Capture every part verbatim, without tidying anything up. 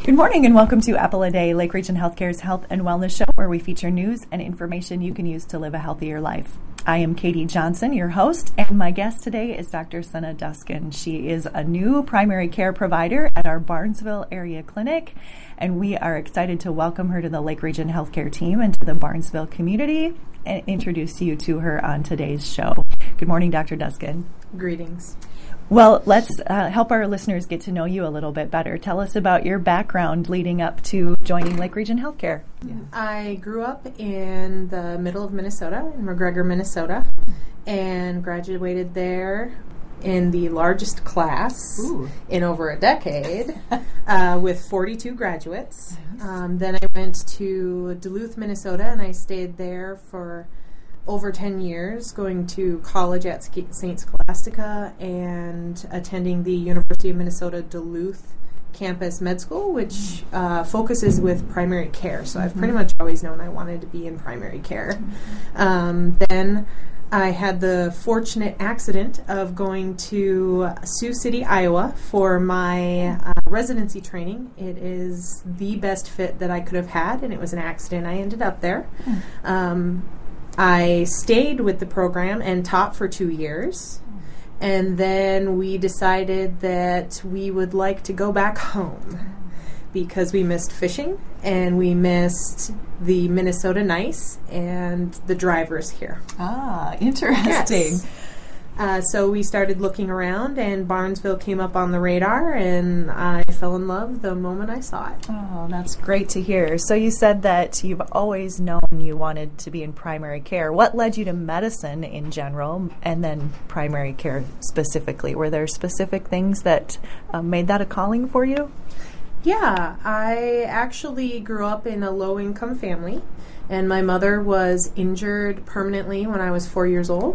Good morning and welcome to Apple a Day, Lake Region Healthcare's health and wellness show, where we feature news and information you can use to live a healthier life. I am Katie Johnson, your host, and my guest today is Doctor Sana Duskin. She is a new primary care provider at our Barnesville area clinic, and we are excited to welcome her to the Lake Region Healthcare team and to the Barnesville community and introduce you to her on today's show. Good morning, Doctor Duskin. Greetings. Well, let's uh, help our listeners get to know you a little bit better. Tell us about your background leading up to joining Lake Region Healthcare. Yeah. I grew up in the middle of Minnesota, in McGregor, Minnesota, and graduated there in the largest class Ooh. in over a decade uh, with forty-two graduates. Nice. Um, then I went to Duluth, Minnesota, and I stayed there for over ten years, going to college at Saint Scholastica and attending the University of Minnesota Duluth campus med school, which uh, focuses with primary care. So I've pretty much always known I wanted to be in primary care. Um, then I had the fortunate accident of going to Sioux City, Iowa for my uh, residency training. It is the best fit that I could have had, and it was an accident. I ended up there. Um, I stayed with the program and taught for two years, and then we decided that we would like to go back home because we missed fishing and we missed the Minnesota nice and the drivers here. Ah, interesting. Yes. Uh, so we started looking around, and Barnesville came up on the radar, and I fell in love the moment I saw it. Oh, that's great to hear. So you said that you've always known you wanted to be in primary care. What led you to medicine in general and then primary care specifically? Were there specific things that uh, made that a calling for you? Yeah, I actually grew up in a low-income family, and my mother was injured permanently when I was four years old.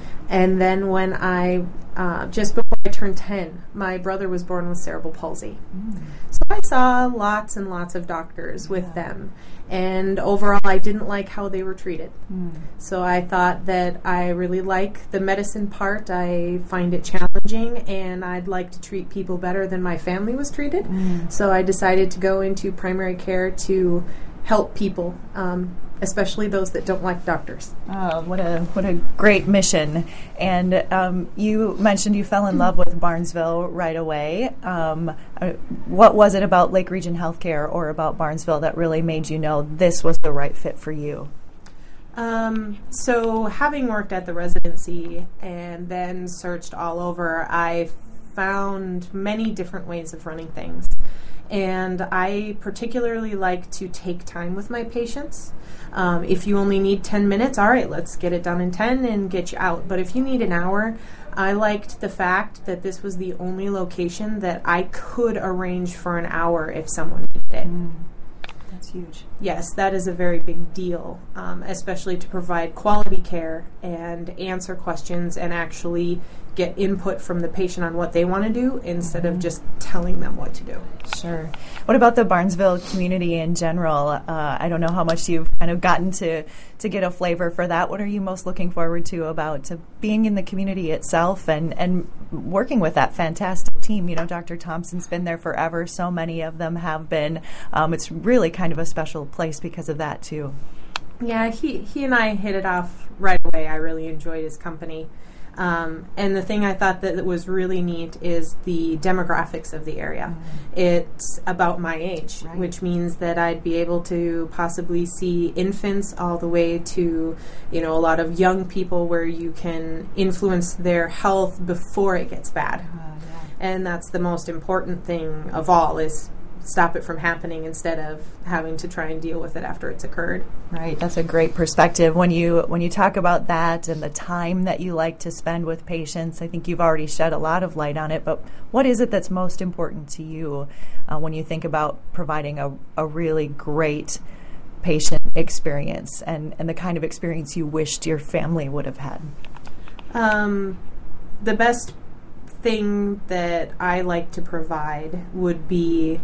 And then when I, uh, just before I turned ten, my brother was born with cerebral palsy. Mm. So I saw lots and lots of doctors with yeah. them. And overall, I didn't like how they were treated. Mm. So I thought that I really like the medicine part. I find it challenging, and I'd like to treat people better than my family was treated. Mm. So I decided to go into primary care to help people, um, especially those that don't like doctors. Oh, what a what a great mission. And um, you mentioned you fell in love with Barnesville right away. Um, uh, what was it about Lake Region Healthcare or about Barnesville that really made you know this was the right fit for you? Um, so having worked at the residency and then searched all over, I found many different ways of running things. And I particularly like to take time with my patients. Um, if you only need ten minutes, all right, let's get it done in ten and get you out. But if you need an hour, I liked the fact that this was the only location that I could arrange for an hour if someone needed it. Mm. That's huge. Yes, that is a very big deal, um, especially to provide quality care and answer questions and actually get input from the patient on what they want to do instead mm-hmm. of just telling them what to do. Sure. What about the Barnesville community in general? Uh, I don't know how much you've kind of gotten to, to get a flavor for that. What are you most looking forward to about to being in the community itself and, and working with that fantastic team? You know, Doctor Thompson's been there forever. So many of them have been. Um, it's really kind of a special place because of that, too. Yeah, he, he and I hit it off right away. I really enjoyed his company. Um, and the thing I thought that was really neat is the demographics of the area. Mm. It's about my age, right. which means that I'd be able to possibly see infants all the way to, you know, a lot of young people where you can influence their health before it gets bad. Uh, yeah. And that's the most important thing of all, is stop it from happening instead of having to try and deal with it after it's occurred. Right, that's a great perspective. When you when you talk about that and the time that you like to spend with patients, I think you've already shed a lot of light on it, but what is it that's most important to you uh, when you think about providing a, a really great patient experience and, and the kind of experience you wished your family would have had? Um, the best thing that I like to provide would be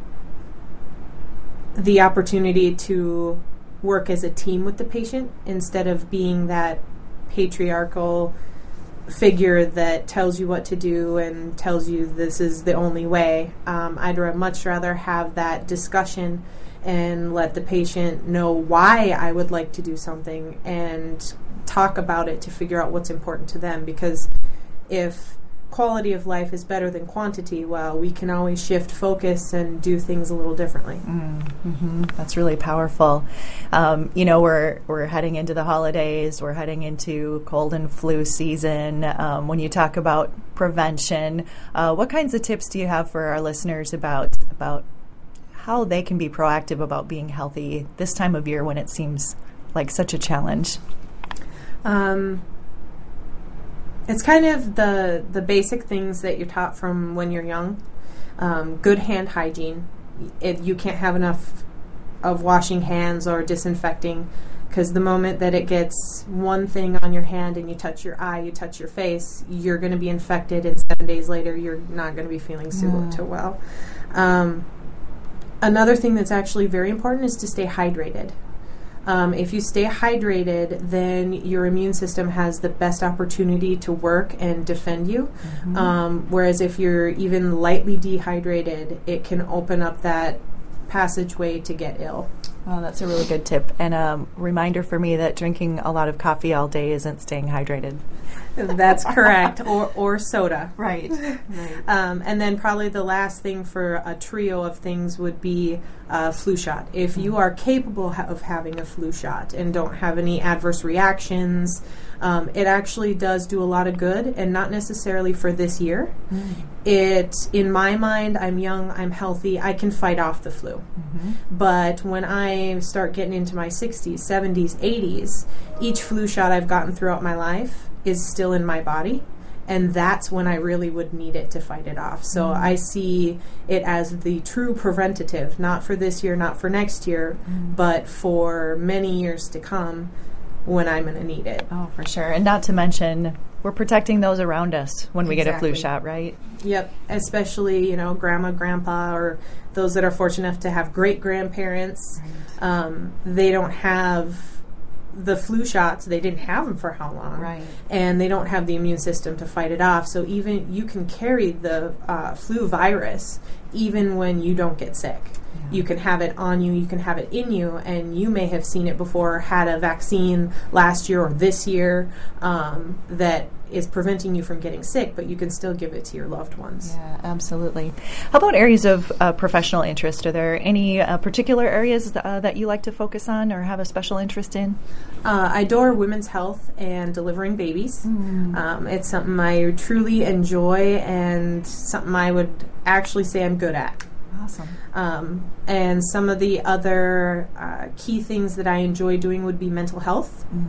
the opportunity to work as a team with the patient instead of being that patriarchal figure that tells you what to do and tells you this is the only way. Um, I'd ra- much rather have that discussion and let the patient know why I would like to do something and talk about it to figure out what's important to them. Because if quality of life is better than quantity, well, we can always shift focus and do things a little differently. Mm-hmm. That's really powerful. Um, you know, we're we're heading into the holidays. We're heading into cold and flu season. Um, when you talk about prevention, uh, what kinds of tips do you have for our listeners about about how they can be proactive about being healthy this time of year when it seems like such a challenge? Um, It's kind of the the basic things that you're taught from when you're young. Um, good hand hygiene. It, you can't have enough of washing hands or disinfecting, because the moment that it gets one thing on your hand and you touch your eye, you touch your face, you're going to be infected, and seven days later you're not going to be feeling so Mm. too well. Um, another thing that's actually very important is to stay hydrated. Um, if you stay hydrated, then your immune system has the best opportunity to work and defend you. Mm-hmm. Um, whereas if you're even lightly dehydrated, it can open up that passageway to get ill. Oh, that's a really good tip. And a reminder for me that drinking a lot of coffee all day isn't staying hydrated. That's correct. Or or soda. Right. right. Um, and then probably the last thing for a trio of things would be a flu shot. If you are capable ha- of having a flu shot and don't have any adverse reactions, um, it actually does do a lot of good, and not necessarily for this year. Mm. It, in my mind, I'm young, I'm healthy, I can fight off the flu. Mm-hmm. But when I start getting into my sixties, seventies, eighties, each flu shot I've gotten throughout my life is still in my body, and that's when I really would need it to fight it off. So Mm. I see it as the true preventative, not for this year, not for next year, Mm. but for many years to come when I'm going to need it. Oh, for sure. And not to mention, we're protecting those around us when we get a flu Exactly. shot, right? Yep, especially, you know, grandma, grandpa, or those that are fortunate enough to have great-grandparents. Um, they don't have the flu shots. They didn't have them for how long? Right. And they don't have the immune system to fight it off. So even you can carry the uh, flu virus even when you don't get sick. You can have it on you, you can have it in you, and you may have seen it before, had a vaccine last year or this year um, that is preventing you from getting sick, but you can still give it to your loved ones. Yeah, absolutely. How about areas of uh, professional interest? Are there any uh, particular areas th- uh, that you like to focus on or have a special interest in? Uh, I adore women's health and delivering babies. Mm. Um, it's something I truly enjoy and something I would actually say I'm good at. Awesome. Um, and some of the other uh, key things that I enjoy doing would be mental health Mm.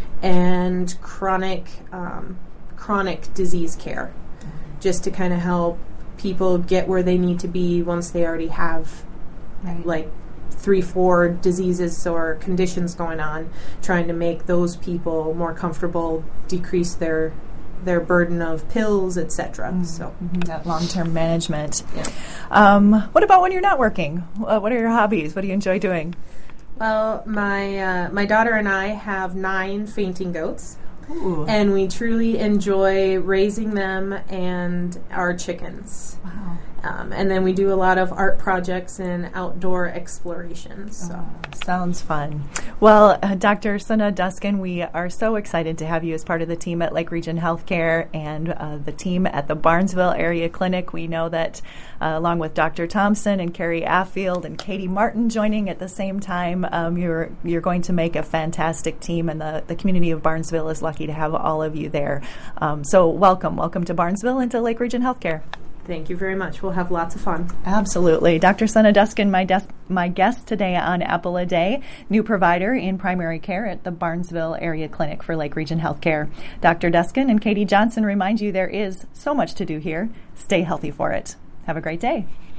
and chronic um, chronic disease care, just to kind of help people get where they need to be once they already have Right. like three, four diseases or conditions going on, trying to make those people more comfortable, decrease their their burden of pills, et cetera. Mm. So Mhm, that long-term management. Yeah. Um, what about when you're not working? Uh, what are your hobbies? What do you enjoy doing? Well, my uh, my daughter and I have nine fainting goats, Ooh. and we truly enjoy raising them and our chickens. Wow. Um, and then we do a lot of art projects and outdoor explorations. So. Oh, sounds fun. Well, uh, Doctor Sana Duskin, we are so excited to have you as part of the team at Lake Region Healthcare and uh, the team at the Barnesville Area Clinic. We know that uh, along with Doctor Thompson and Carrie Affield and Katie Martin joining at the same time, um, you're you're going to make a fantastic team, and the, the community of Barnesville is lucky to have all of you there. Um, so welcome. Welcome to Barnesville and to Lake Region Healthcare. Thank you very much. We'll have lots of fun. Absolutely. Doctor Sana Duskin, my, des- my guest today on Apple a Day, new provider in primary care at the Barnesville Area Clinic for Lake Region Healthcare. Doctor Duskin and Katie Johnson remind you there is so much to do here. Stay healthy for it. Have a great day.